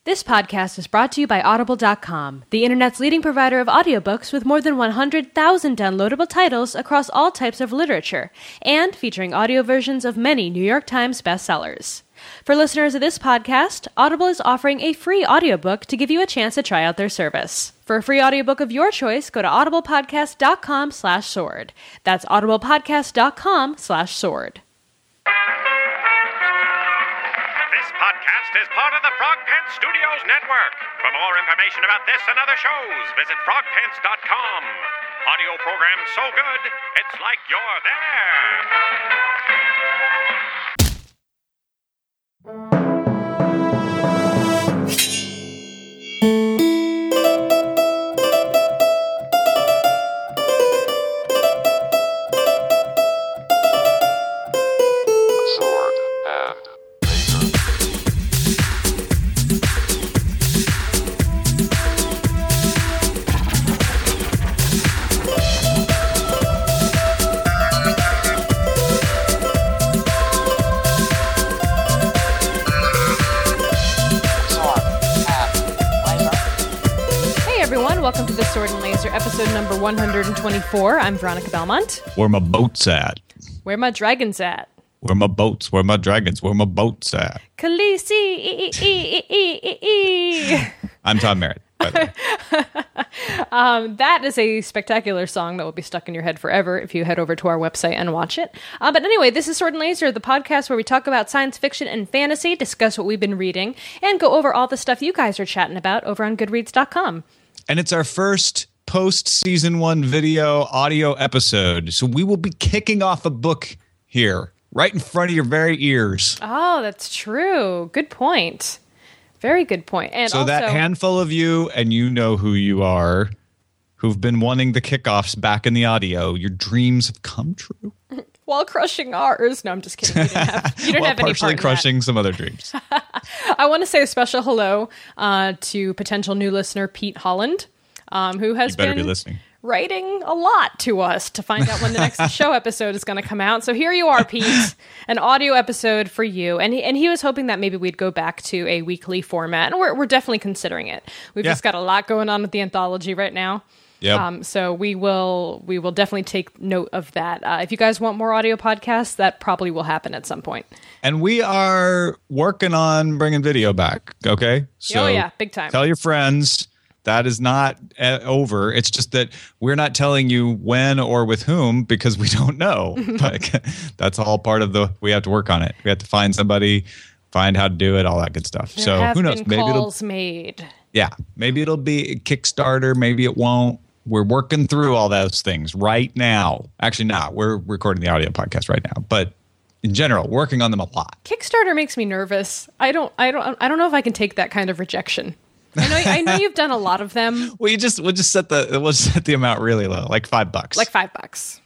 This podcast is brought to you by Audible.com, the internet's leading provider of audiobooks with more than 100,000 downloadable titles across all types of literature, and featuring audio versions of many New York Times bestsellers. For listeners of this podcast, Audible is offering a free audiobook to give you a chance to try out their service. For a free audiobook of your choice, go to audiblepodcast.com/sword. That's audiblepodcast.com/sword. This podcast is part of the Frog Pants Studios Network. For more information about this and other shows, visit frogpants.com. Audio program so good, it's like you're Welcome to the Sword and Laser, episode number 124. I'm Veronica Belmont. Where my boats at? Where my dragons at? Where my boats? Where my dragons? Where my boats at? Khaleesi. I'm Tom Merritt, by the way. That is a spectacular song that will be stuck in your head forever if you head over to our website and watch it. But anyway, this is Sword and Laser, the podcast where we talk about science fiction and fantasy, discuss what we've been reading, and go over all the stuff you guys are chatting about over on Goodreads.com. And it's our first post-season 1 video audio episode. So we will be kicking off a book here, right in front of your very ears. Oh, that's true. Good point. Very good point. And so also, that handful of you, and you know who you are, who've been wanting the kickoffs back in the audio, your dreams have come true. While crushing ours. No, I'm just kidding. You didn't have any part in partially that. crushing some other dreams. I want to say a special hello to potential new listener Pete Holland, who has been listening. Writing a lot to us to find out when the next show episode is going to come out. So here you are, Pete, an audio episode for you. And he was hoping that maybe we'd go back to a weekly format, and we're definitely considering it. We've just got a lot going on with the anthology right now. Yep. So we will definitely take note of that. If you guys want more audio podcasts, that probably will happen at some point. And we are working on bringing video back, okay? So oh, yeah, big time. Tell your friends. That is not over. It's just that we're not telling you when or with whom because we don't know. But that's all part of we have to work on it. We have to find somebody, find how to do it, all that good stuff. There so have who knows? Been calls made. Yeah, maybe it'll be a Kickstarter. Maybe it won't. We're working through all those things right now. Actually, not. We're recording the audio podcast right now, but in general, working on them a lot. Kickstarter makes me nervous. I don't know if I can take that kind of rejection. I know you've done a lot of them. We'll just set the amount really low, like $5. Like $5.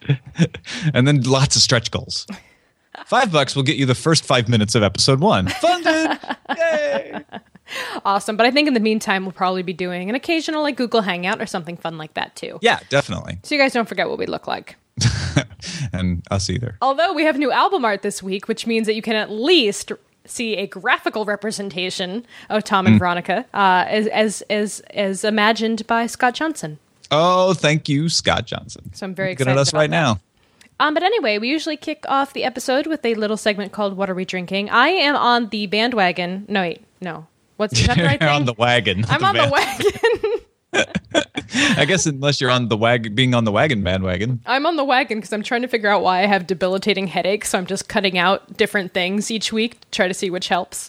And then lots of stretch goals. $5 will get you the first 5 minutes of episode 1. Funded! Yay! Awesome. But I think in the meantime, we'll probably be doing an occasional like Google Hangout or something fun like that too. Yeah, definitely. So you guys don't forget what we look like. And us either. Although we have new album art this week, which means that you can at least see a graphical representation of Tom and Veronica as imagined by Scott Johnson. Oh, thank you, Scott Johnson. So I'm very excited Looking at us about right that. now. But anyway, we usually kick off the episode with a little segment called What Are We Drinking? I am on the bandwagon. No, wait, no. What's that the right thing? You're on the wagon. I'm on the wagon. I guess unless you're on the being on the wagon bandwagon. I'm on the wagon because I'm trying to figure out why I have debilitating headaches. So I'm just cutting out different things each week to try to see which helps.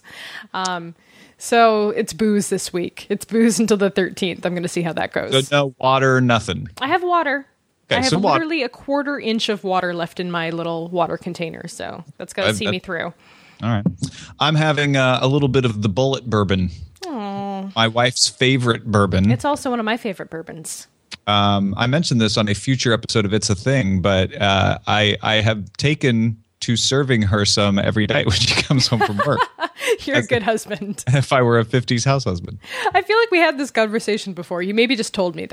So it's booze this week. It's booze until the 13th. I'm going to see how that goes. So no water, nothing. I have water. Okay, I have so literally a 1/4 inch of water left in my little water container. So that's going to see me through. All right. I'm having a little bit of the Bullet bourbon. Aww. My wife's favorite bourbon. It's also one of my favorite bourbons. I mentioned this on a future episode of It's a Thing, but I have taken to serving her some every night when she comes home from work. You're a good husband. If I were a 50s house husband. I feel like we had this conversation before. You maybe just told me that.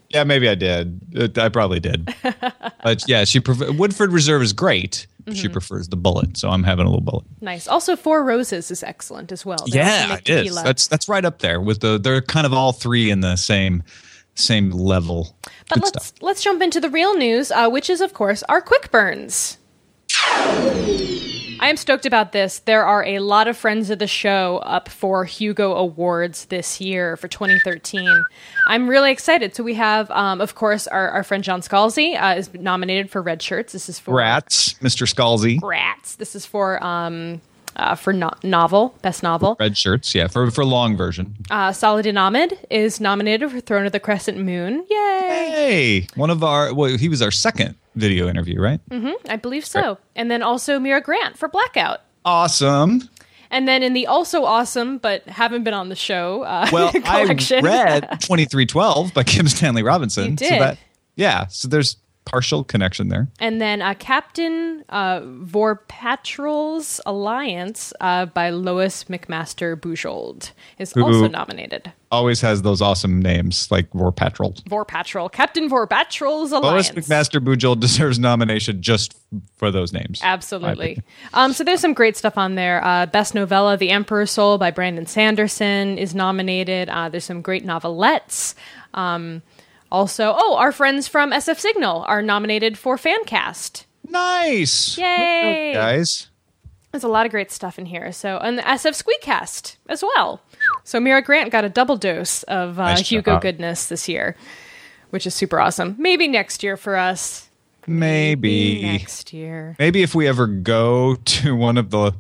Yeah, maybe I did. I probably did. But yeah, Woodford Reserve is great. She prefers the bullet, so I'm having a little bullet. Nice. Also, Four Roses is excellent as well. Yeah, it is. That's right up there with they're kind of all three in the same level. But let's jump into the real news, which is, of course, our quick burns. I am stoked about this. There are a lot of friends of the show up for Hugo Awards this year for 2013. I'm really excited. So we have, of course, our friend John Scalzi is nominated for Red Shirts. This is for Rats, Mr. Scalzi. Rats. This is for novel, best novel. Red Shirts, yeah, for long version. Saladin Ahmed is nominated for Throne of the Crescent Moon. Yay! Hey, he was our second video interview, right? Mm-hmm, I believe so. Right. And then also Mira Grant for Blackout. Awesome. And then in the also awesome, but haven't been on the show collection. I read 2312 by Kim Stanley Robinson. You did. So there's partial connection there. And then Captain Vorpatrol's Alliance by Lois McMaster Bujold is also nominated. Always has those awesome names like Vorpatrol. Vorpatrol. Captain Vorpatrol's Alliance. Lois McMaster Bujold deserves nomination just for those names. Absolutely. So there's some great stuff on there. Best Novella, The Emperor's Soul by Brandon Sanderson is nominated. There's some great novelettes. Also, our friends from SF Signal are nominated for Fancast. Nice. Yay. Guys. There's a lot of great stuff in here. So, and the SF Squeakcast as well. So Mira Grant got a double dose of Hugo goodness this year, which is super awesome. Maybe next year for us. Maybe next year. Maybe if we ever go to one of the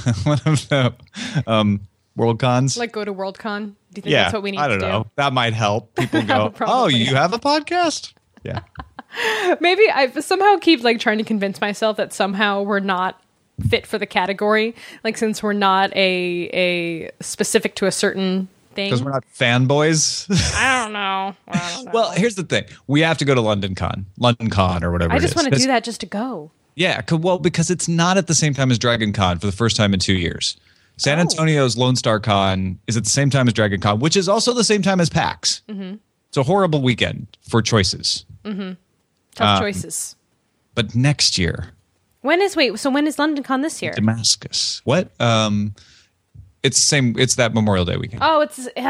Worldcons. Like go to Worldcon? Do you think that's what we need to do? I don't know. That might help. People go, oh, you have a podcast? Yeah. Maybe I somehow keep trying to convince myself that somehow we're not fit for the category. Since we're not a specific to a certain thing. Because we're not fanboys? I don't know. Well, here's the thing. We have to go to London Con or whatever I just want to do that just to go. Yeah, because it's not at the same time as Dragon Con for the first time in 2 years. San Antonio's Lone Star Con is at the same time as Dragon Con, which is also the same time as PAX. Mm-hmm. It's a horrible weekend for choices. Mm-hmm. Tough choices. But next year. When is London Con this year? Damascus. What? It's the same. It's that Memorial Day weekend. Oh,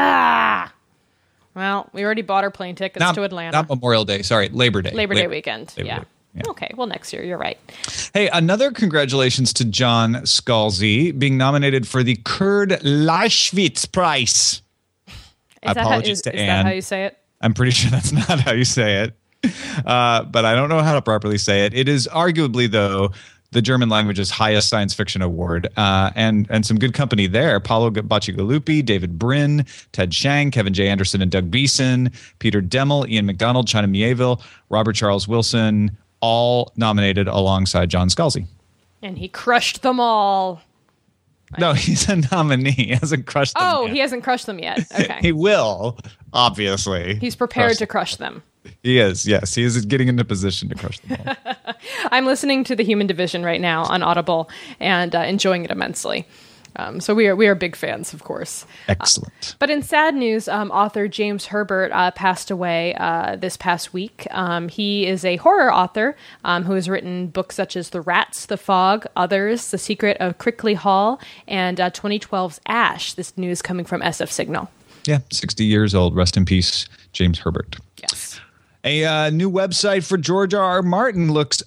well, we already bought our plane tickets to Atlanta. Not Memorial Day. Sorry, Labor Day. Labor Day weekend. Labor Day. Yeah. Okay, well, next year, you're right. Hey, another congratulations to John Scalzi being nominated for the Kurd Leibowitz Prize. Apologies to Anne. Is that how you say it? I'm pretty sure that's not how you say it. But I don't know how to properly say it. It is arguably, though, the German language's highest science fiction award, and some good company there. Paolo Bacigalupi, David Brin, Ted Chiang, Kevin J. Anderson and Doug Beeson, Peter Demmel, Ian McDonald, China Mieville, Robert Charles Wilson, all nominated alongside John Scalzi. And he crushed them all. No, he's a nominee. He hasn't crushed them yet. He hasn't crushed them yet. Okay. He will, obviously. He's prepared to crush them. He is, yes. He is getting into position to crush them all. I'm listening to The Human Division right now on Audible and enjoying it immensely. So we are big fans, of course. Excellent. But in sad news, author James Herbert passed away this past week. He is a horror author who has written books such as The Rats, The Fog, Others, The Secret of Crickley Hall, and 2012's Ash. This news coming from SF Signal. Yeah, 60 years old. Rest in peace, James Herbert. Yes. A new website for George R.R. Martin looks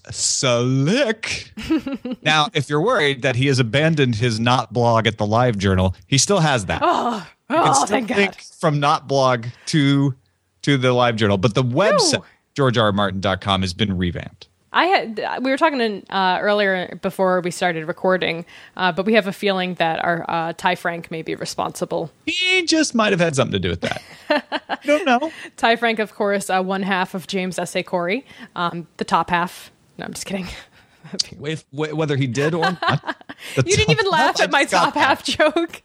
slick. Now, if you're worried that he has abandoned his Not blog at the Live Journal, he still has that. Thank God. From Not blog to the Live Journal, but the website GeorgeRRMartin.com has been revamped. We were talking earlier before we started recording, but we have a feeling that our Ty Frank may be responsible. He just might have had something to do with that. I don't know. Ty Frank, of course, one half of James S.A. Corey, the top half. No, I'm just kidding. Whether he did or not. You didn't even laugh at my top half joke.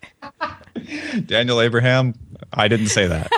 Daniel Abraham, I didn't say that.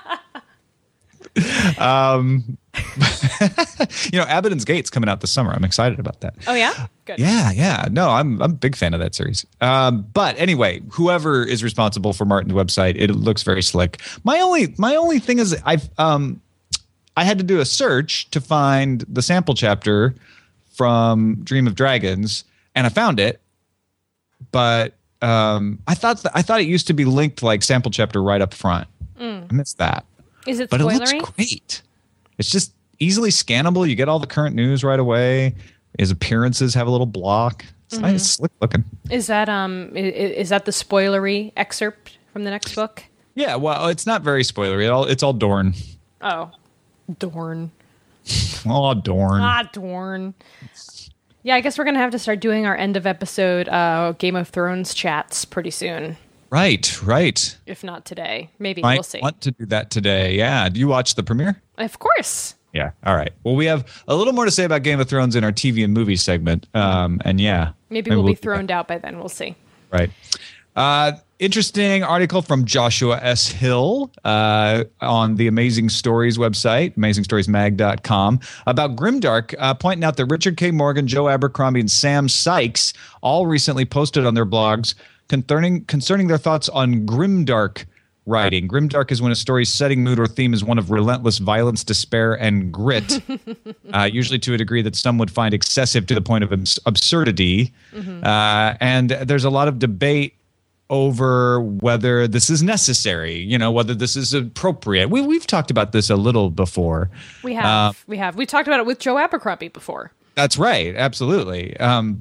Abaddon's Gate's coming out this summer. I'm excited about that. Oh yeah? Good. Yeah. No, I'm a big fan of that series. But anyway, whoever is responsible for Martin's website, it looks very slick. My only thing is I I had to do a search to find the sample chapter from Dream of Dragons, and I found it, but I thought it used to be linked like sample chapter right up front. I missed that. Is it but spoilery? It looks great. It's just easily scannable. You get all the current news right away. His appearances have a little block. It's nice, slick looking. Is that the spoilery excerpt from the next book? Yeah, well, it's not very spoilery. It's all Dorne. Oh, Dorne. Oh, Dorne. Dorne. Yeah, I guess we're gonna have to start doing our end of episode Game of Thrones chats pretty soon. Right. If not today, maybe Might we'll see. Want to do that today? Yeah. Do you watch the premiere? Of course. Yeah. All right. Well, we have a little more to say about Game of Thrones in our TV and movie segment. And yeah. Maybe we'll be throned out by then. We'll see. Right. Interesting article from Joshua S. Hill on the Amazing Stories website, AmazingStoriesMag.com, about Grimdark, pointing out that Richard K. Morgan, Joe Abercrombie, and Sam Sykes all recently posted on their blogs concerning their thoughts on Grimdark writing. Grimdark is when a story's setting, mood, or theme is one of relentless violence, despair, and grit, usually to a degree that some would find excessive to the point of absurdity. And there's a lot of debate over whether this is necessary, whether this is appropriate. We've talked about this a little before. We have. We talked about it with Joe Abercrombie before. That's right. Absolutely.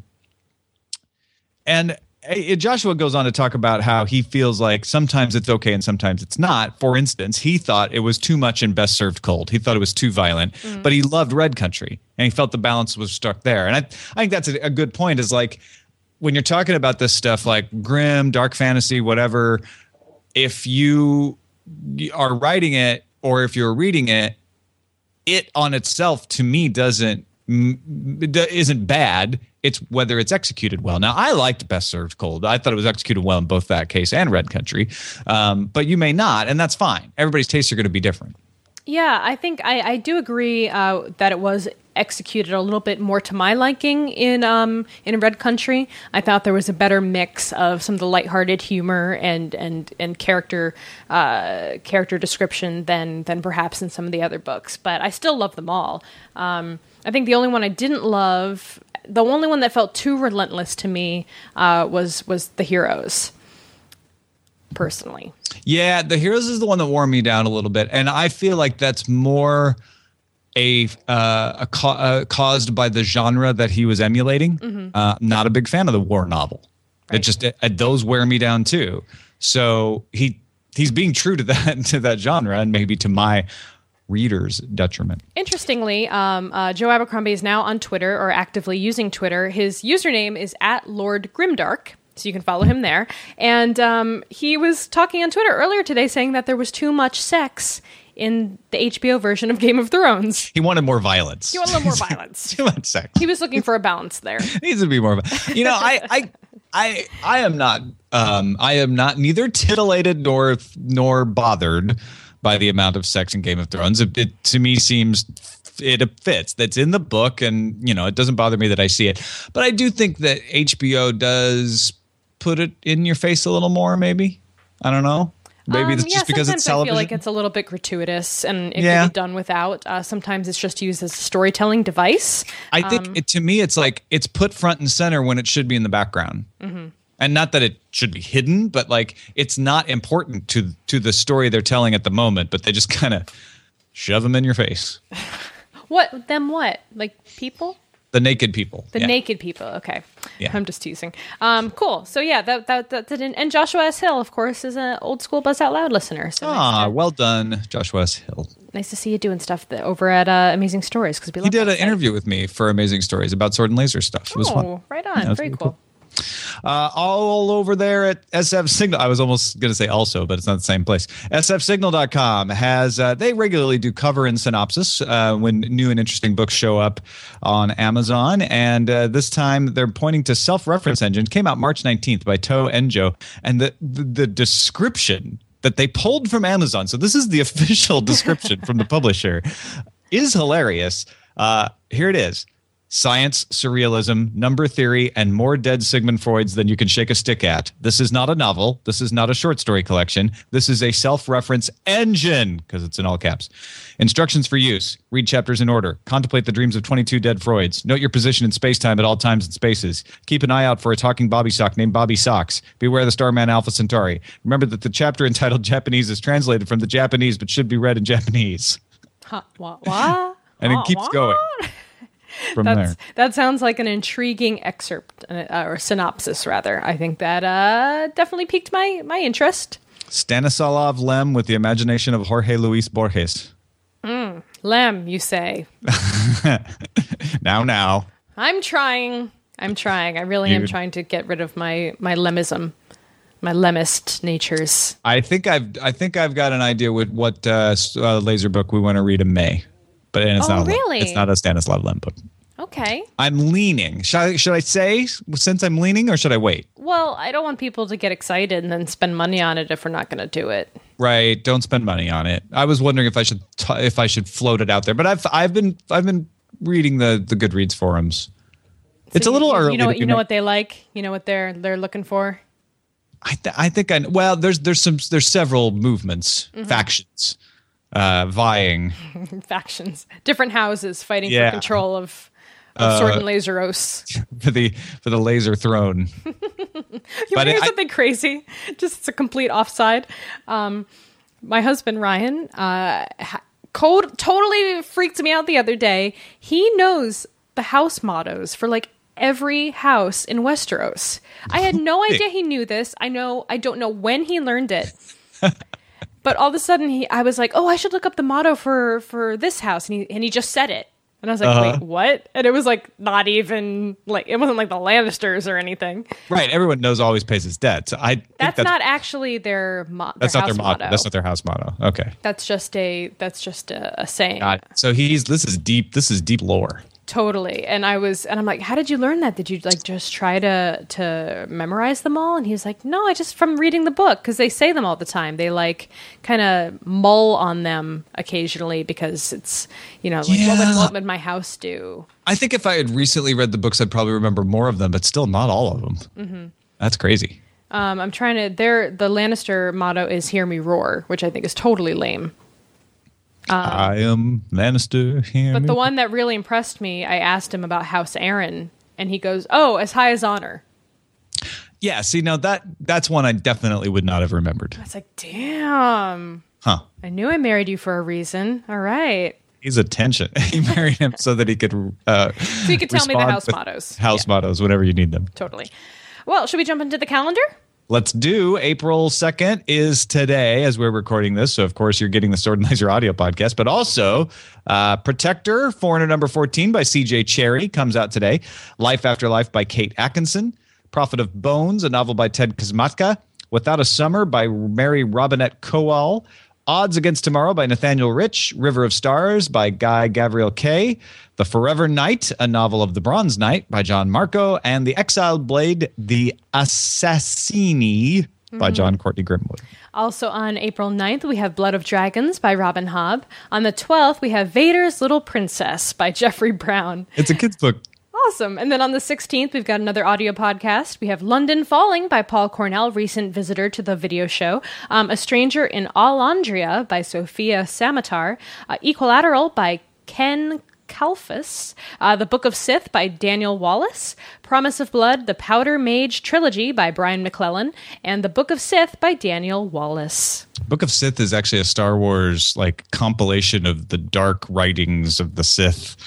And Joshua goes on to talk about how he feels like sometimes it's okay and sometimes it's not. For instance, he thought it was too much in Best Served Cold. He thought it was too violent, but he loved Red Country, and he felt the balance was struck there. And I think that's a good point, is like, when you're talking about this stuff like grim, dark fantasy, whatever, if you are writing it or if you're reading it, it on itself, to me, isn't bad. It's whether it's executed well. Now, I liked Best Served Cold. I thought it was executed well in both that case and Red Country. But you may not, and that's fine. Everybody's tastes are going to be different. Yeah, I think I do agree that it was executed a little bit more to my liking in Red Country. I thought there was a better mix of some of the lighthearted humor and character description than perhaps in some of the other books. But I still love them all. I think the only one I didn't love, the only one that felt too relentless to me, was The Heroes. Personally. Yeah, The Heroes is the one that wore me down a little bit, and I feel like that's more caused by the genre that he was emulating. Not a big fan of the war novel. Right. It just those wear me down too. So he's being true to that genre, and maybe to my readers' detriment. Interestingly, Joe Abercrombie is now on Twitter, or actively using Twitter. His username is @LordGrimdark. So you can follow him there. And he was talking on Twitter earlier today saying that there was too much sex in the HBO version of Game of Thrones. He wanted more violence. He wanted a little more violence. Too much sex. He was looking for a balance there. Needs to be more. I am not. I am not neither titillated nor bothered by the amount of sex in Game of Thrones. It to me seems it fits. That's in the book, and it doesn't bother me that I see it. But I do think that HBO does put it in your face a little more. Maybe, I don't know. Maybe it's just because it's television. I feel like it's a little bit gratuitous, and it can be done without. Sometimes it's just used as a storytelling device. I think to me, it's like it's put front and center when it should be in the background. And not that it should be hidden, but like it's not important to the story they're telling at the moment, but they just kind of shove them in your face. What? Them what? Like people? The naked people. The naked people. Okay. Yeah. I'm just teasing. Cool. So yeah, that didn't. And Joshua S. Hill, of course, is an old school Buzz Out Loud listener. So well done, Joshua S. Hill. Nice to see you doing stuff over at Amazing Stories, because he did an interview with me for Amazing Stories about sword and laser stuff. It was fun. Right on. Very cool. All over there at SF Signal. I was almost going to say also, but it's not the same place. SFSignal.com has, they regularly do cover and synopsis when new and interesting books show up on Amazon. And this time they're pointing to Self-Reference Engine. Came out March 19th by Toe Enjo. And the description that they pulled from Amazon, so this is the official description from the publisher, is hilarious. Here it is. Science, surrealism, number theory, and more dead Sigmund Freuds than you can shake a stick at. This is not a novel. This is not a short story collection. This is a self-reference engine, because it's in all caps. Instructions for use. Read chapters in order. Contemplate the dreams of 22 dead Freuds. Note your position in space-time at all times and spaces. Keep an eye out for a talking Bobby Sock named Bobby Socks. Beware the Starman Alpha Centauri. Remember that the chapter entitled Japanese is translated from the Japanese but should be read in Japanese. What? And it keeps going. From there. That sounds like an intriguing excerpt, or synopsis, rather. I think that definitely piqued my interest. Stanislav Lem with the imagination of Jorge Luis Borges. Lem, you say? Now. I'm trying. I really am trying to get rid of my lemism, my lemist natures. I think I've got an idea with what laser book we want to read in May. But it's not really? It's not a Stanislav Lem book. Okay. I'm leaning. Should I say since I'm leaning, or should I wait? Well, I don't want people to get excited and then spend money on it if we're not going to do it. Right. Don't spend money on it. I was wondering if I should float it out there, but I've been reading the Goodreads forums. So it's a little early. You know what they like. You know what they're looking for. I think there's several movements, factions. Vying. Factions. Different houses fighting for control of Sword and Laseros. for the laser throne. You want to hear something crazy? Just it's a complete offside. My husband, Ryan, totally freaked me out the other day. He knows the house mottos for like every house in Westeros. I had no idea he knew this. I don't know when he learned it. But all of a sudden, I was like, "Oh, I should look up the motto for this house," and he just said it, and I was like, "Wait, what?" And it was like not even like it wasn't like the Lannisters or anything. Right, everyone knows always pays his debt. So that's not actually their that's not their motto. That's not their house motto. Okay, that's just a saying. So this is deep lore. Totally. And I'm like, how did you learn that? Did you like just try to memorize them all? And he was like, no, I just from reading the book, because they say them all the time. They like kind of mull on them occasionally because it's, what would my house do? I think if I had recently read the books, I'd probably remember more of them, but still not all of them. Mm-hmm. That's crazy. I'm trying to, the Lannister motto is hear me roar, which I think is totally lame. I am Lannister. But the one that really impressed me, I asked him about House Aaron, and he goes, "Oh, as high as honor." Yeah, see, now that's one I definitely would not have remembered. I was like, damn. Huh. I knew I married you for a reason. All right. He's attention. He married him so that he could so he could tell me the house mottos. House mottos, whenever you need them. Totally. Well, should we jump into the calendar? Let's do. April 2nd is today as we're recording this. So, of course, you're getting the Sword and Laser audio podcast. But also, Protector, Foreigner number 14 by C.J. Cherry comes out today. Life After Life by Kate Atkinson. Prophet of Bones, a novel by Ted Kosmatka. Without a Summer by Mary Robinette Kowal. Odds Against Tomorrow by Nathaniel Rich. River of Stars by Guy Gavriel Kay. The Forever Knight, a novel of the Bronze Knight by John Marco. And The Exiled Blade, The Assassini by John Courtney Grimwood. Also on April 9th, we have Blood of Dragons by Robin Hobb. On the 12th, we have Vader's Little Princess by Jeffrey Brown. It's a kid's book. Awesome. And then on the 16th, we've got another audio podcast. We have London Falling by Paul Cornell, recent visitor to the video show. A Stranger in Alondria by Sophia Samatar. Equilateral by Ken Kalfas. The Book of Sith by Daniel Wallace. Promise of Blood, The Powder Mage Trilogy by Brian McClellan. And The Book of Sith by Daniel Wallace. Book of Sith is actually a Star Wars compilation of the dark writings of the Sith.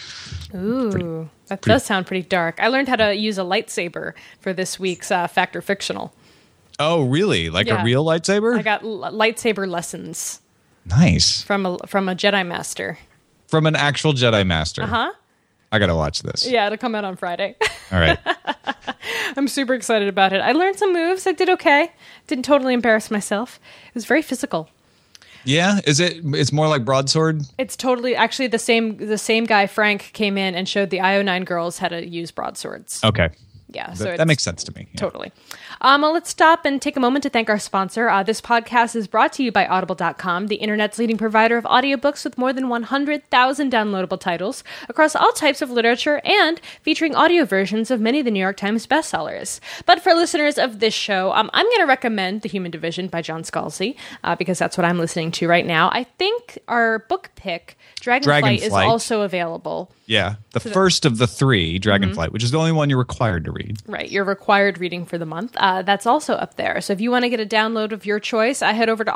Ooh, that does sound pretty dark. I learned how to use a lightsaber for this week's Fact or Fictional. Oh, really? Like a real lightsaber? I got lightsaber lessons. Nice. From a Jedi Master. From an actual Jedi Master. Uh-huh. I got to watch this. Yeah, it'll come out on Friday. All right. I'm super excited about it. I learned some moves. I did okay. Didn't totally embarrass myself. It was very physical. Yeah, it's more like broadsword? It's totally actually the same guy Frank came in and showed the IO9 girls how to use broadswords. Okay. Yeah, that makes sense to me. Yeah. Totally. Well, let's stop and take a moment to thank our sponsor. This podcast is brought to you by Audible.com, the internet's leading provider of audiobooks with more than 100,000 downloadable titles across all types of literature and featuring audio versions of many of the New York Times bestsellers. But for listeners of this show, I'm going to recommend The Human Division by John Scalzi because that's what I'm listening to right now. I think our book pick, Dragonflight, is also available. Yeah, the first of the 3, Dragonflight, which is the only one you're required to read. Right, your required reading for the month. That's also up there. So if you want to get a download of your choice, head over to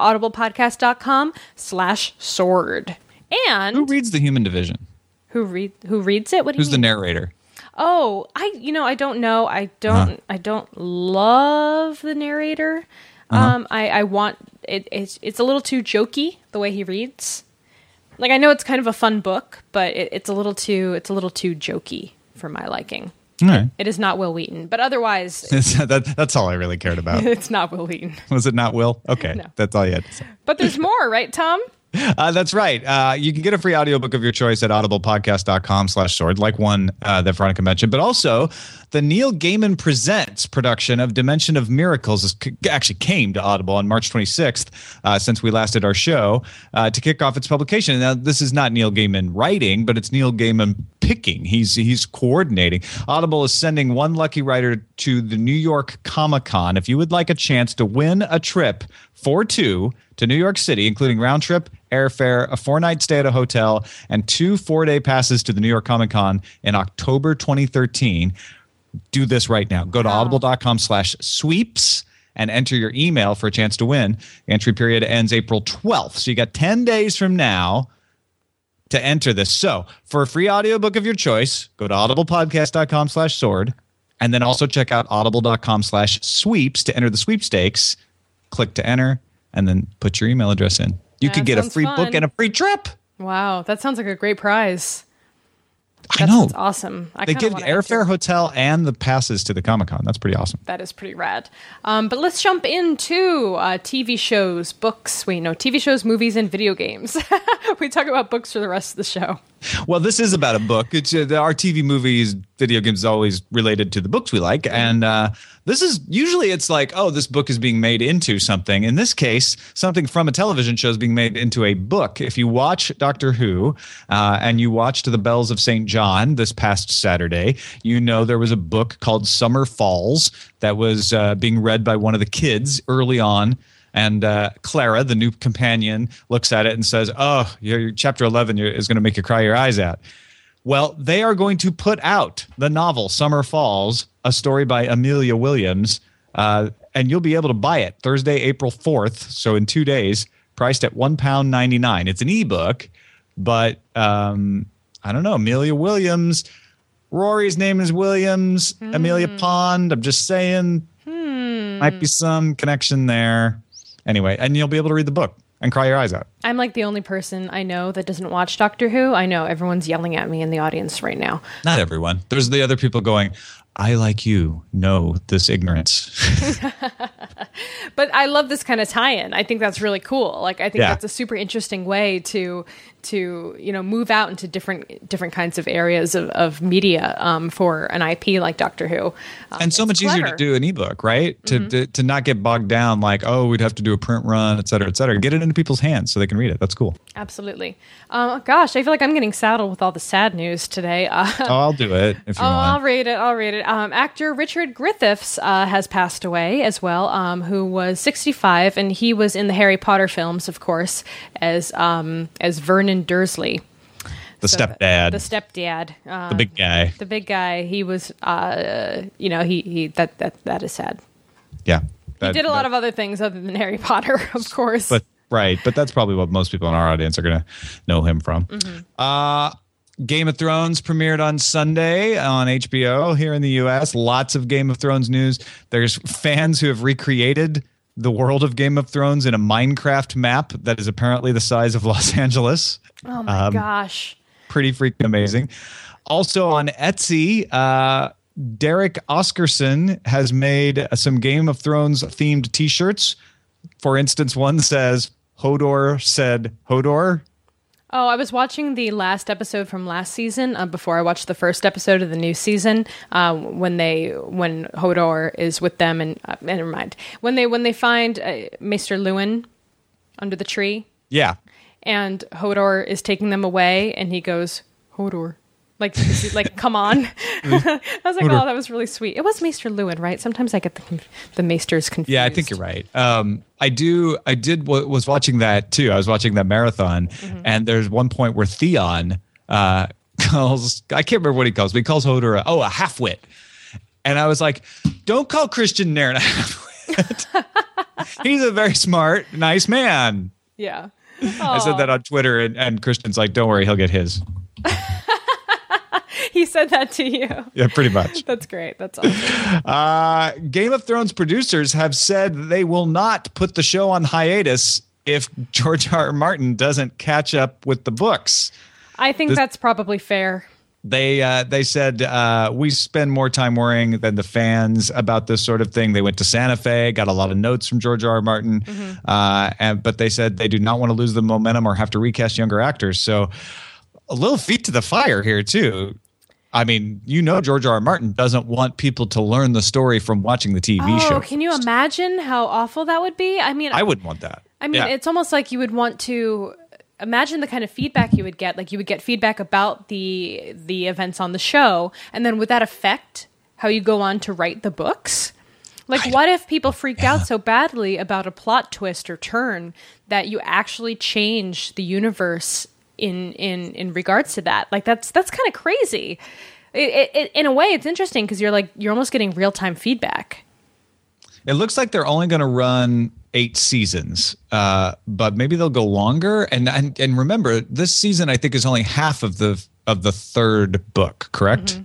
audiblepodcast.com/sword. And who reads The Human Division? Who reads it? What do you mean? Who's the narrator? Oh, I don't know. I don't love the narrator. I want it. It's a little too jokey the way he reads. Like, I know it's kind of a fun book, but it's a little too jokey for my liking. All right. It is not Will Wheaton, but otherwise... That's all I really cared about. It's not Will Wheaton. Was it not Will? Okay, No. That's all you had to say. But there's more, right, Tom? That's right. You can get a free audiobook of your choice at audiblepodcast.com/sword, like one that Veronica mentioned, but also the Neil Gaiman Presents production of Dimension of Miracles actually came to Audible on March 26th, since we last did our show, to kick off its publication. Now, this is not Neil Gaiman writing, but it's Neil Gaiman picking. He's coordinating. Audible is sending one lucky writer to the New York Comic-Con. If you would like a chance to win a trip for 2 to New York City, including round trip, airfare, a 4-night stay at a hotel, and 2 4-day passes to the New York Comic-Con in October 2013. Do this right now. Go to audible.com/sweeps and enter your email for a chance to win. The entry period ends April 12th. So you got 10 days from now to enter this. So for a free audiobook of your choice, go to audiblepodcast.com/sword, and then also check out audible.com/sweeps to enter the sweepstakes. Click to enter, and then put your email address in. You could get a free book and a free trip. Wow, that sounds like a great prize. I know. That's awesome. They give airfare, hotel, and the passes to the Comic-Con. That's pretty awesome. That is pretty rad. But let's jump into TV shows, books. TV shows, movies, and video games. We talk about books for the rest of the show. Well, this is about a book. It's our TV, movies, video games is always related to the books we like. And this is usually it's like, oh, this book is being made into something. In this case, something from a television show is being made into a book. If you watch Doctor Who and you watched The Bells of St. John this past Saturday, you know there was a book called Summer Falls that was being read by one of the kids early on. And Clara, the new companion, looks at it and says, oh, your chapter 11 is going to make you cry your eyes out. Well, they are going to put out the novel Summer Falls, a story by Amelia Williams, and you'll be able to buy it Thursday, April 4th, so in 2 days, priced at £1.99. It's an ebook, but I don't know, Amelia Williams, Rory's name is Williams, Amelia Pond, I'm just saying, might be some connection there. Anyway, and you'll be able to read the book and cry your eyes out. I'm like the only person I know that doesn't watch Doctor Who. I know everyone's yelling at me in the audience right now. Not everyone. There's the other people going, I, like you, know this ignorance. But I love this kind of tie-in. I think that's really cool. Like, I think that's a super interesting way to move out into different kinds of areas of media for an IP like Doctor Who. And so much easier to do an ebook, right? To not get bogged down like, oh, we'd have to do a print run, et cetera, et cetera. Get it into people's hands so they can read it. That's cool. Absolutely. Gosh, I feel like I'm getting saddled with all the sad news today. I'll do it if you want. I'll read it. Actor Richard Griffiths has passed away as well, who was 65, and he was in the Harry Potter films, of course, as Vernon Dursley. The stepdad. The stepdad. The big guy. The big guy. He was, that is sad. Yeah. He did a lot of other things other than Harry Potter, of course. But that's probably what most people in our audience are going to know him from. Game of Thrones premiered on Sunday on HBO here in the U.S. Lots of Game of Thrones news. There's fans who have recreated the world of Game of Thrones in a Minecraft map that is apparently the size of Los Angeles. Oh, my gosh. Pretty freaking amazing. Also on Etsy, Derek Oscarson has made some Game of Thrones themed T-shirts. For instance, one says, Hodor said Hodor. Oh, I was watching the last episode from last season before I watched the first episode of the new season. When Hodor is with them, and never mind. When they find Maester Luwin under the tree. Yeah. And Hodor is taking them away, and he goes, Hodor. Like, come on. I was like, oh, that was really sweet. It was Maester Luwin, right? Sometimes I get the Maesters confused. Yeah, I think you're right. Was watching that too. I was watching that marathon, and there's one point where Theon calls, I can't remember what he calls, but he calls Hodor a halfwit. And I was like, don't call Christian Nairn a halfwit. He's a very smart, nice man. Yeah. I said that on Twitter, and Christian's like, don't worry, he'll get his. He said that to you. Yeah, pretty much. That's great. That's awesome. Game of Thrones producers have said they will not put the show on hiatus if George R. R. Martin doesn't catch up with the books. I think that's probably fair. They said we spend more time worrying than the fans about this sort of thing. They went to Santa Fe, got a lot of notes from George R. R. Martin, but they said they do not want to lose the momentum or have to recast younger actors. So a little feet to the fire here too. I mean, George R. R. Martin doesn't want people to learn the story from watching the TV show. Can you imagine how awful that would be? I mean, I wouldn't want that. I mean, It's almost like you would want to imagine the kind of feedback you would get. Like you would get feedback about the events on the show, and then would that affect how you go on to write the books? Like, what if people freaked out so badly about a plot twist or turn that you actually change the universe in regards to that? Like that's kind of crazy. It in a way it's interesting because you're almost getting real-time feedback. It looks like they're only going to run 8 seasons, but maybe they'll go longer. And remember, this season I think is only half of the third book, correct?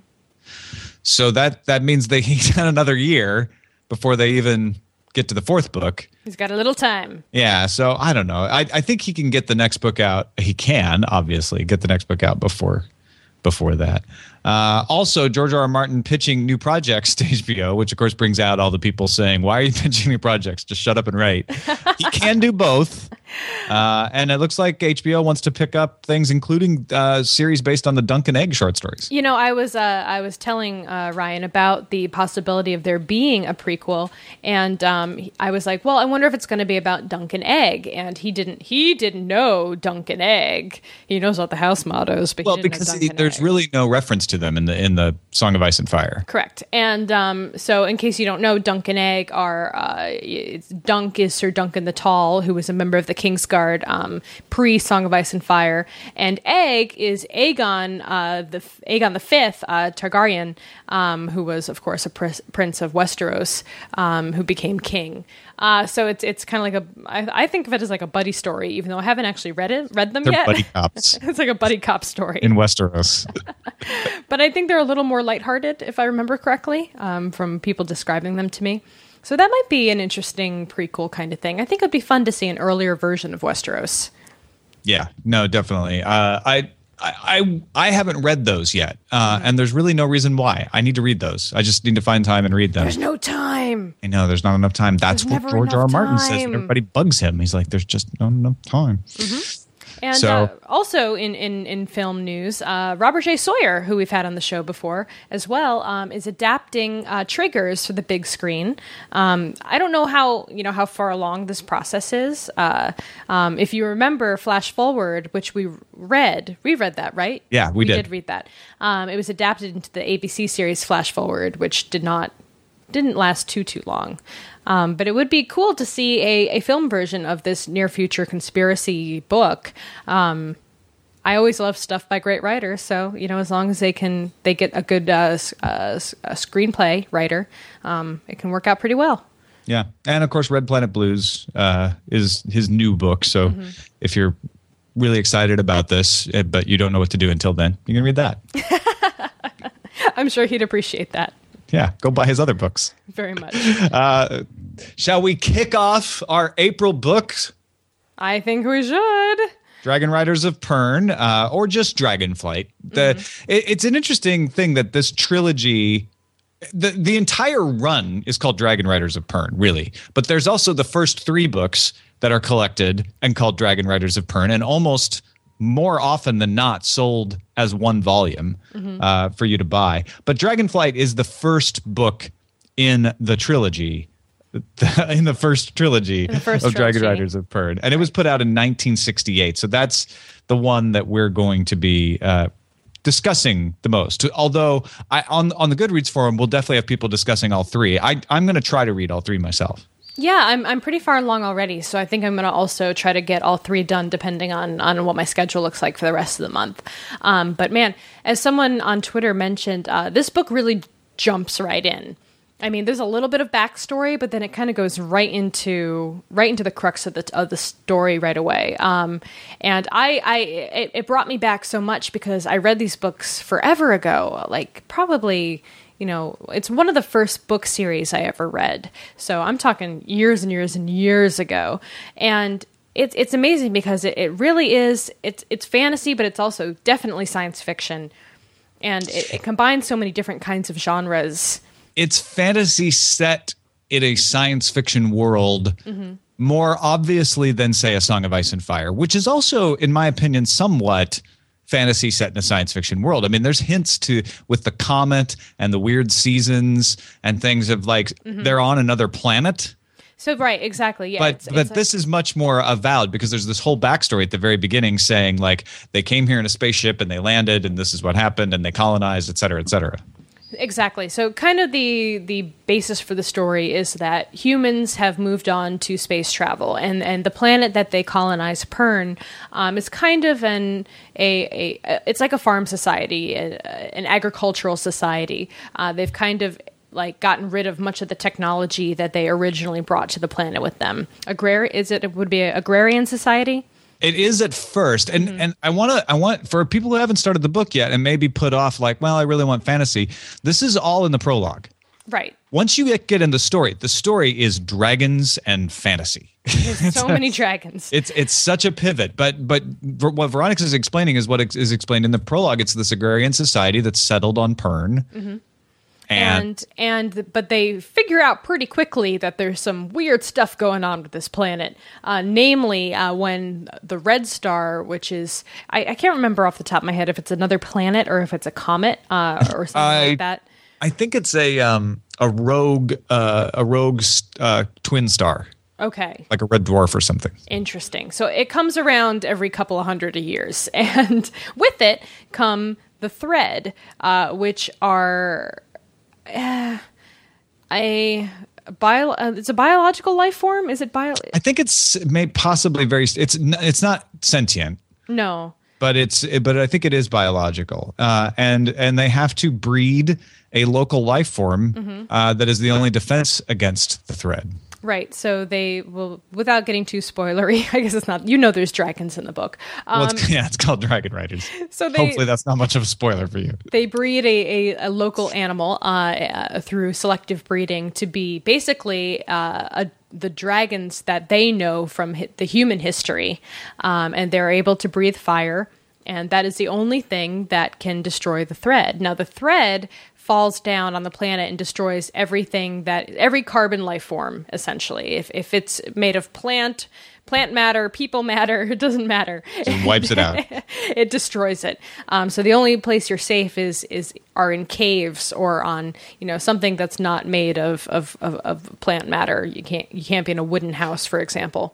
So that means they got another year before they even get to the 4th book. He's got a little time. Yeah, so I don't know. I think he can get the next book out. He can, obviously, get the next book out before that. Also, George R. R. Martin pitching new projects to HBO, which, of course, brings out all the people saying, why are you pitching new projects? Just shut up and write. He can do both. And it looks like HBO wants to pick up things, including series based on the Dunk and Egg short stories. I was telling Ryan about the possibility of there being a prequel, and I was like, well, I wonder if it's going to be about Dunk and Egg. And he didn't know Dunk and Egg. He knows all the house mottos, but he didn't know Dunk and there's Egg. Really no reference to them in the Song of Ice and Fire. Correct. And so in case you don't know, Dunk and Egg are Dunk is Sir Duncan the Tall, who was a member of the Kingsguard pre Song of Ice and Fire, and Egg is Aegon the Fifth Targaryen, who was of course a prince of Westeros, who became king. So it's kind of like I think of it as like a buddy story, even though I haven't actually read them They're yet. Buddy cops. It's like a buddy cop story in Westeros. But I think they're a little more lighthearted, if I remember correctly, from people describing them to me. So that might be an interesting prequel kind of thing. I think it'd be fun to see an earlier version of Westeros. Yeah, no, definitely. I haven't read those yet, and there's really no reason why. I need to read those. I just need to find time and read them. There's no time. I know there's not enough time. That's There's what George R. R. Martin says. Everybody bugs him. He's like, there's just not enough time. And also in film news, Robert J. Sawyer, who we've had on the show before as well, is adapting Triggers for the big screen. I don't know how far along this process is. If you remember Flash Forward, which we read that, right? Yeah, we did read that. It was adapted into the ABC series Flash Forward, which didn't last too long. But it would be cool to see a film version of this near future conspiracy book. I always love stuff by great writers, so as long as they get a good screenplay writer, it can work out pretty well. Yeah, and of course, Red Planet Blues is his new book. So if you're really excited about this, but you don't know what to do until then, you can read that. I'm sure he'd appreciate that. Yeah, go buy his other books. Very much. Shall we kick off our April books? I think we should. Dragon Riders of Pern, or just Dragonflight. It's an interesting thing that this trilogy, the entire run is called Dragon Riders of Pern, really. But there's also the first 3 books that are collected and called Dragon Riders of Pern, and almost more often than not sold as one volume for you to buy. But Dragonflight is the first book in the trilogy, in the first trilogy of Dragon Riders of Pern. And it was put out in 1968. So that's the one that we're going to be discussing the most. Although on the Goodreads forum, we'll definitely have people discussing all three. I'm going to try to read all three myself. Yeah, I'm pretty far along already, so I think I'm going to also try to get all three done depending on what my schedule looks like for the rest of the month. But man, as someone on Twitter mentioned, this book really jumps right in. I mean, there's a little bit of backstory, but then it kind of goes right into the crux of the story right away. And it brought me back so much because I read these books forever ago, like probably. It's one of the first book series I ever read. So I'm talking years and years and years ago. And it's amazing because it really is, it's fantasy, but it's also definitely science fiction. And it combines so many different kinds of genres. It's fantasy set in a science fiction world more obviously than, say, A Song of Ice and Fire, which is also, in my opinion, somewhat fantasy set in a science fiction world. I mean, there's hints with the comet and the weird seasons and things of like they're on another planet. So right, exactly. Yeah, but this is much more avowed because there's this whole backstory at the very beginning saying like they came here in a spaceship and they landed and this is what happened and they colonized, et cetera, et cetera. Exactly. So kind of the basis for the story is that humans have moved on to space travel, and the planet that they colonize, Pern, is kind of it's like a farm society, an agricultural society. They've kind of like gotten rid of much of the technology that they originally brought to the planet with them. It would be an agrarian society? It is at first, and I want for people who haven't started the book yet and maybe put off like, well, I really want fantasy. This is all in the prologue, right? Once you get in the story is dragons and fantasy. There's so many dragons. It's such a pivot, but what Veronica is explaining is what is explained in the prologue. It's this agrarian society that's settled on Pern. But they figure out pretty quickly that there's some weird stuff going on with this planet. Namely, when the Red Star, which is I can't remember off the top of my head if it's another planet or if it's a comet or something like that. I think it's a rogue twin star. Okay. Like a red dwarf or something. Interesting. So it comes around every couple of hundred years, and with it come the Thread, which are it's a biological life form. Is it bio? I think it's possibly it's not sentient. No. But I think it is biological. And they have to breed a local life form that is the only defense against the Thread. Right. So they will, without getting too spoilery, I guess it's not, there's dragons in the book. It's called Dragon Riders. So hopefully that's not much of a spoiler for you. They breed a local animal through selective breeding to be basically the dragons that they know from the human history. And they're able to breathe fire. And that is the only thing that can destroy the Thread. Now, the Thread falls down on the planet and destroys every carbon life form, essentially. If it's made of plant matter, people matter, it doesn't matter. It wipes it out. It destroys it. So the only place you're safe are in caves or on something that's not made of plant matter. You can't be in a wooden house, for example.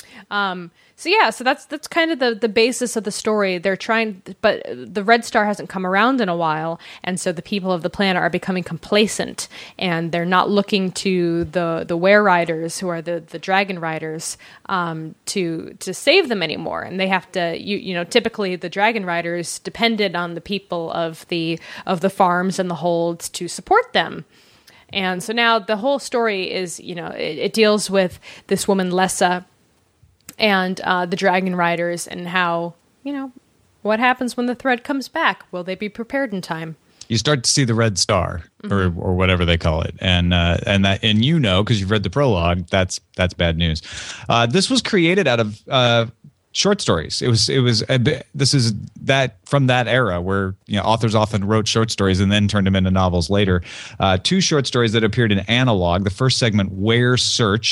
So that's kind of the basis of the story. They're trying, but the Red Star hasn't come around in a while, and so the people of the planet are becoming complacent, and they're not looking to the Were Riders, who are the Dragon Riders, to save them anymore. And they have to, typically the Dragon Riders depended on the people of the farms and the holds to support them. And so now the whole story is, it deals with this woman Lessa and the Dragon Riders, and how, what happens when the Thread comes back? Will they be prepared in time? You start to see the Red Star, or whatever they call it, and because you've read the prologue, that's bad news. This was created out of short stories. This is that from that era where authors often wrote short stories and then turned them into novels later. Two short stories that appeared in Analog. The first segment, Where Search.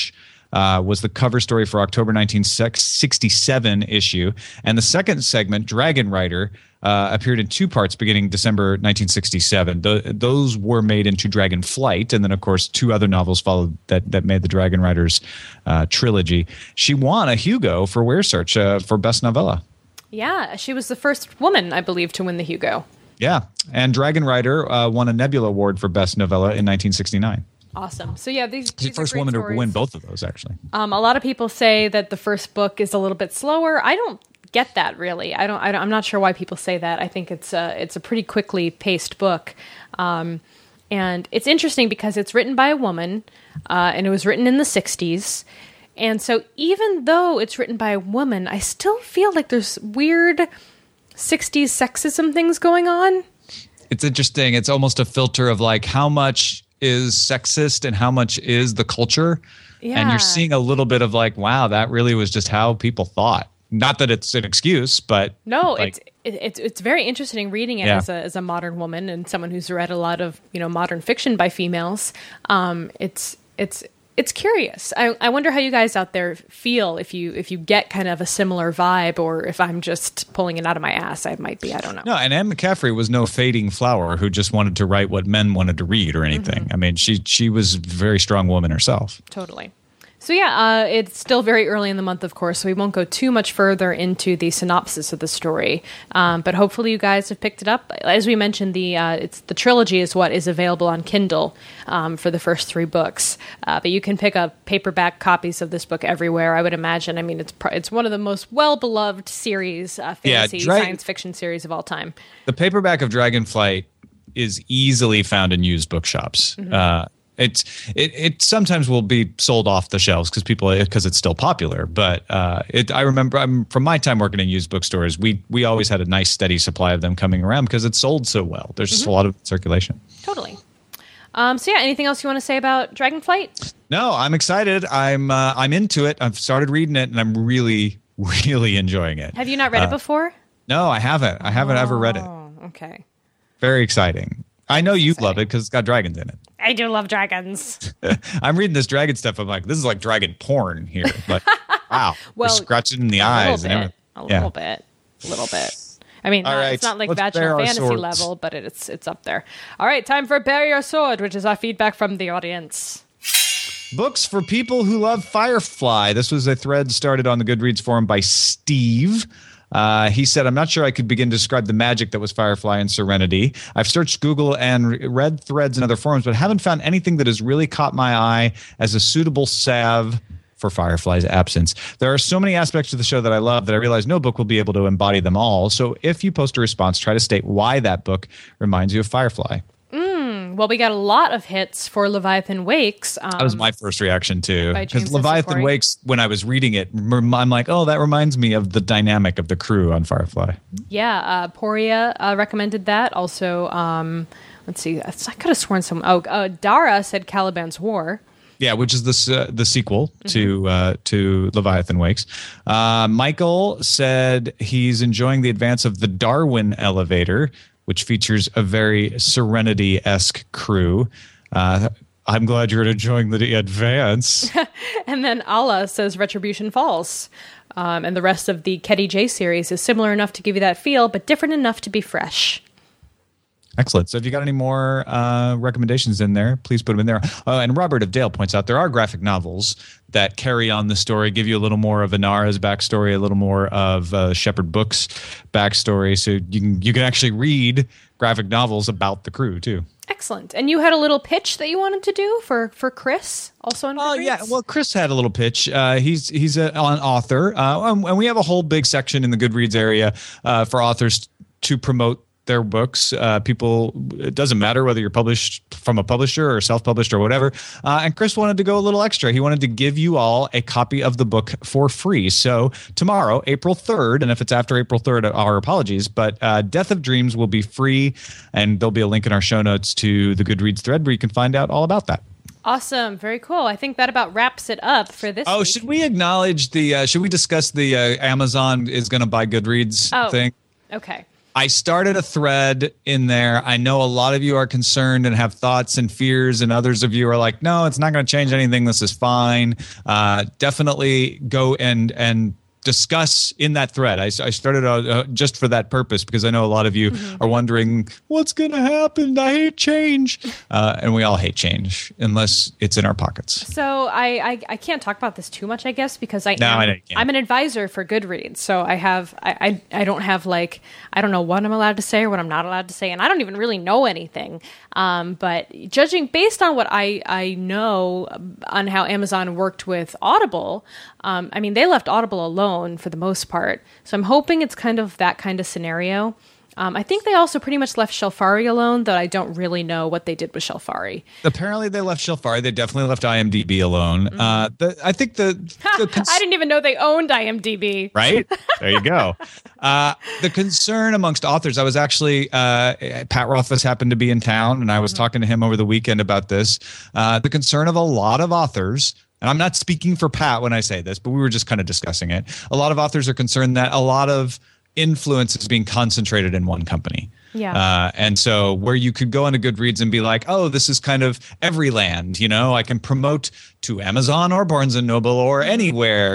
was the cover story for October 1967 issue. And the second segment, Dragon Rider, appeared in 2 parts beginning December 1967. Those were made into Dragon Flight, and then, of course, 2 other novels followed that made the Dragon Riders trilogy. She won a Hugo for Ware Search for Best Novella. Yeah, she was the first woman, I believe, to win the Hugo. Yeah, and Dragon Rider won a Nebula Award for Best Novella in 1969. Awesome. So yeah, these She's the first woman to win both of those, actually. A lot of people say that the first book is a little bit slower. I don't get that really. I'm not sure why people say that. I think it's a pretty quickly paced book, and it's interesting because it's written by a woman, and it was written in the 60s. And so even though it's written by a woman, I still feel like there's weird 60s sexism things going on. It's interesting. It's almost a filter of like how much is sexist and how much is the culture. Yeah. And you're seeing a little bit of like, wow, that really was just how people thought. Not that it's an excuse, but no, like, it's very interesting reading it as a modern woman and someone who's read a lot of modern fiction by females. It's curious. I wonder how you guys out there feel if you get kind of a similar vibe, or if I'm just pulling it out of my ass. I might be. I don't know. No, and Anne McCaffrey was no fading flower who just wanted to write what men wanted to read or anything. Mm-hmm. I mean, she was a very strong woman herself. Totally. So yeah, it's still very early in the month, of course, so we won't go too much further into the synopsis of the story. But hopefully you guys have picked it up. As we mentioned, the trilogy is what is available on Kindle for the first 3 books. But you can pick up paperback copies of this book everywhere, I would imagine. I mean, it's one of the most well-beloved series, fantasy science fiction series of all time. The paperback of Dragonflight is easily found in used bookshops. Mm-hmm. It sometimes will be sold off the shelves because it's still popular. But I remember from my time working in used bookstores, we always had a nice steady supply of them coming around because it sold so well. There's just a lot of circulation. Totally. So yeah, anything else you want to say about Dragonflight? No, I'm excited. I'm into it. I've started reading it, and I'm really, really enjoying it. Have you not read it before? No, I haven't. I haven't ever read it. Oh, okay. Very exciting. I know you love it because it's got dragons in it. I do love dragons. I'm reading this dragon stuff. I'm like, this is like dragon porn here. But wow, we're scratching in the eyes and everything. A little bit. I mean, it's not like vaginal fantasy level, but it's up there. All right, time for Bare Your Sword, which is our feedback from the audience. Books for people who love Firefly. This was a thread started on the Goodreads forum by Steve. He said, I'm not sure I could begin to describe the magic that was Firefly and Serenity. I've searched Google and read threads and other forums, but haven't found anything that has really caught my eye as a suitable salve for Firefly's absence. There are so many aspects of the show that I love that I realize no book will be able to embody them all. So if you post a response, try to state why that book reminds you of Firefly. Well, we got a lot of hits for Leviathan Wakes. That was my first reaction, too. Because Leviathan Wakes, when I was reading it, I'm like, oh, that reminds me of the dynamic of the crew on Firefly. Yeah, Poria recommended that. Also, let's see. I could have sworn Dara said Caliban's War. Yeah, which is the sequel to Leviathan Wakes. Michael said he's enjoying the advance of the Darwin Elevator, which features a very Serenity-esque crew. I'm glad you're enjoying the advance. And then Allah says Retribution Falls. And the rest of the Ketty J series is similar enough to give you that feel, but different enough to be fresh. Excellent. So if you got any more recommendations in there, please put them in there. And Robert of Dale points out there are graphic novels that carry on the story, give you a little more of Inara's backstory, a little more of Shepherd Book's backstory. So you can actually read graphic novels about the crew too. Excellent. And you had a little pitch that you wanted to do for Chris, also on Goodreads? Oh, yeah. Well, Chris had a little pitch. He's an author. And we have a whole big section in the Goodreads area for authors to promote their books. It doesn't matter whether you're published from a publisher or self-published or whatever. And Chris wanted to go a little extra. He wanted to give you all a copy of the book for free. So tomorrow, April 3rd, and if it's after April 3rd, our apologies, but Death of Dreams will be free, and there'll be a link in our show notes to the Goodreads thread where you can find out all about that. Awesome. Very cool. I think that about wraps it up for this week. Should we acknowledge should we discuss the Amazon is going to buy Goodreads thing? Okay. I started a thread in there. I know a lot of you are concerned and have thoughts and fears, and others of you are like, no, it's not going to change anything. This is fine. Definitely go and discuss in that thread. I started just for that purpose, because I know a lot of you are wondering, what's going to happen? I hate change. And we all hate change unless it's in our pockets. So I can't talk about this too much, I guess, because I know you can't. I'm an advisor for Goodreads. So I don't have like, I don't know what I'm allowed to say or what I'm not allowed to say. And I don't even really know anything. But judging based on what I know on how Amazon worked with Audible, I mean, they left Audible alone for the most part. So I'm hoping it's kind of that kind of scenario. I think they also pretty much left Shelfari alone, though I don't really know what they did with Shelfari. Apparently they left Shelfari. They definitely left IMDb alone. I think the I didn't even know they owned IMDb. Right? There you go. The concern amongst authors, I was actually, Pat Rothfuss happened to be in town, and I was talking to him over the weekend about this. The concern of a lot of authors, and I'm not speaking for Pat when I say this, but we were just kind of discussing it. A lot of authors are concerned that a lot of influence is being concentrated in one company. Yeah. And so where you could go onto Goodreads and be like, oh, this is kind of Everyland, I can promote to Amazon or Barnes and Noble or anywhere,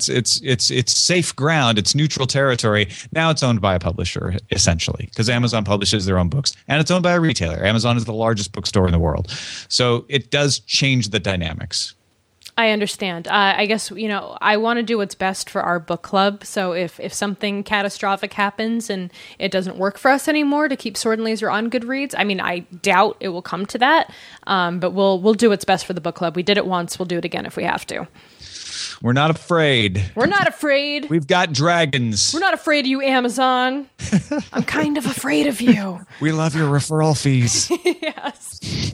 it's safe ground. It's neutral territory. Now it's owned by a publisher, essentially, because Amazon publishes their own books, and it's owned by a retailer. Amazon is the largest bookstore in the world. So it does change the dynamics. I understand. I guess, I want to do what's best for our book club. So if something catastrophic happens and it doesn't work for us anymore to keep Sword and Laser on Goodreads, I mean, I doubt it will come to that. But we'll do what's best for the book club. We did it once. We'll do it again if we have to. We're not afraid. We're not afraid. We've got dragons. We're not afraid of you, Amazon. I'm kind of afraid of you. We love your referral fees. Yes.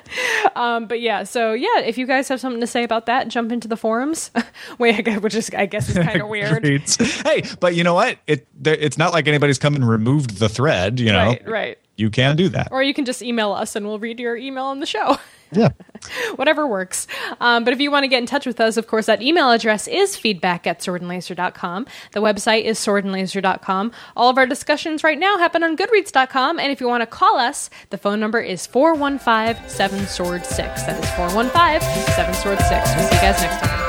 But yeah, so yeah, if you guys have something to say about that, jump into the forums. Which is, I guess, is kind of weird. Hey, but you know what? It's not like anybody's come and removed the thread. Right. You can do that, or you can just email us, and we'll read your email on the show. Yeah. Whatever works. But if you want to get in touch with us, of course, that email address is feedback@swordandlaser.com. The website is swordandlaser.com. All of our discussions right now happen on goodreads.com. And if you want to call us, the phone number is 415-7-SWORD-6. That is 415-7-SWORD-6. We'll see you guys next time.